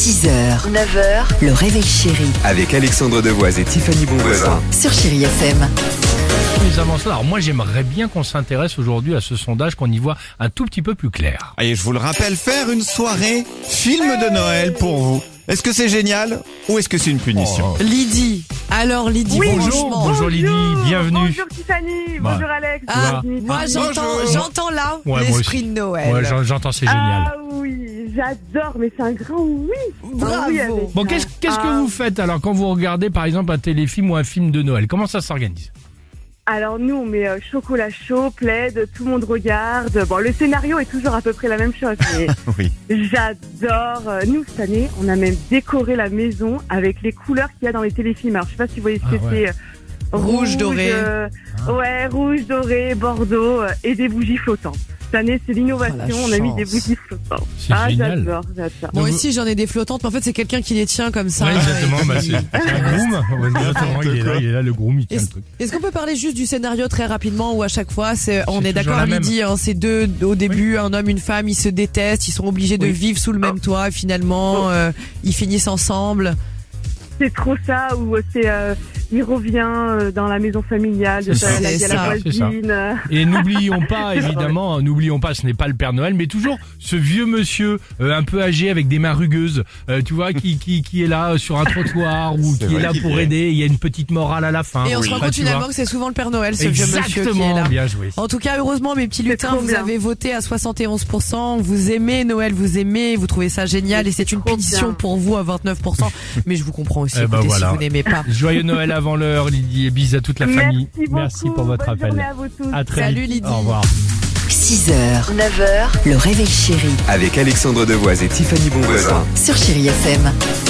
6h, 9h, le réveil chéri Avec Alexandre Devoise et Tiffany Bonvoisin. sur Chéri FM. Nous avançons. Alors moi j'aimerais bien qu'on s'intéresse aujourd'hui à ce sondage, qu'on y voit un tout petit peu plus clair. Et je vous le rappelle, faire une soirée film de Noël pour vous. Est-ce que c'est génial ou est-ce que c'est une punition? Lydie. Alors Lydie, franchement. Bonjour Lydie, bienvenue. Bonjour Tiffany, Bah. bonjour Alex. Ah, bienvenue. moi j'entends là Ouais, moi l'esprit de Noël. Ouais, j'entends, c'est génial. Ah oui, j'adore, mais c'est un grand oui. Bravo. Oui, avec Bon, ça. qu'est-ce que vous faites alors quand vous regardez par exemple un téléfilm ou un film de Noël? Comment ça s'organise? Alors nous, on met chocolat chaud, plaid, tout le monde regarde. Bon, le scénario est toujours à peu près la même chose, mais Oui. j'adore. Nous, cette année, on a même décoré la maison avec les couleurs qu'il y a dans les téléfilms. Alors, je sais pas si vous voyez ce que ouais. c'est. Rouge, doré. Ouais, rouge, doré, bordeaux et des bougies flottantes. Cette année, c'est l'innovation. Oh, la On a mis chance. des bougies flottantes. C'est génial. J'adore. Moi Donc, aussi j'en ai des flottantes, mais en fait c'est quelqu'un qui les tient comme ça. Ouais, exactement, Et bah, puis- c'est un groom. Exactement, il est là, le groom, il tient le truc. Est-ce qu'on peut parler juste du scénario très rapidement où à chaque fois on C'est est toujours d'accord la même. Lydie, hein, c'est deux au début, un homme, une femme, ils se détestent, ils sont obligés de Oui. vivre sous le même toit et finalement ils finissent ensemble. C'est trop ça, où il revient dans la maison familiale, C'est ça. la C'est ça. voisine. Et n'oublions pas, évidemment, ce n'est pas le Père Noël, mais toujours ce vieux monsieur un peu âgé avec des mains rugueuses, tu vois, qui est là sur un trottoir ou C'est qui est vrai là qu'il pour est. aider. Il y a une petite morale à la fin. Et on se rend Enfin, compte tu vois. finalement que c'est souvent le Père Noël, ce vieux monsieur qui est Exactement, là. bien joué. En tout cas, heureusement, mes petits lutins, trop vous bien. avez voté à 71%. Vous aimez Noël, vous trouvez ça génial et c'est une trop punition bien. pour vous à 29%. Mais je vous comprends aussi, Eh ben écoutez, voilà. si vous n'aimez pas. Joyeux Noël avant l'heure, Lydie, et bis à toute la famille. Merci beaucoup. pour votre Bonne appel. journée à vous tous. À très Salut, vite. Lydie. Au revoir. 6h, 9h, le réveil chéri Avec Alexandre Devoise et Tiffany Bonvoisin. sur Chéri FM.